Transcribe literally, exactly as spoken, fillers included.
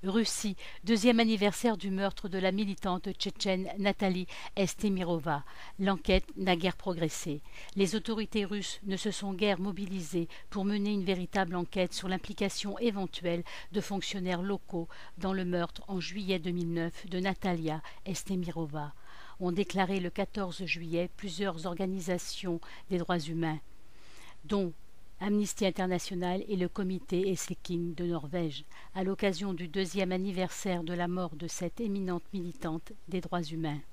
Russie, deuxième anniversaire du meurtre de la militante tchétchène Nathalie Estemirova. L'enquête n'a guère progressé. Les autorités russes ne se sont guère mobilisées pour mener une véritable enquête sur l'implication éventuelle de fonctionnaires locaux dans le meurtre en juillet deux mille neuf de Natalia Estemirova, ont déclaré le quatorze juillet plusieurs organisations des droits humains, dont Amnesty International et le comité Esseking de Norvège, à l'occasion du deuxième anniversaire de la mort de cette éminente militante des droits humains.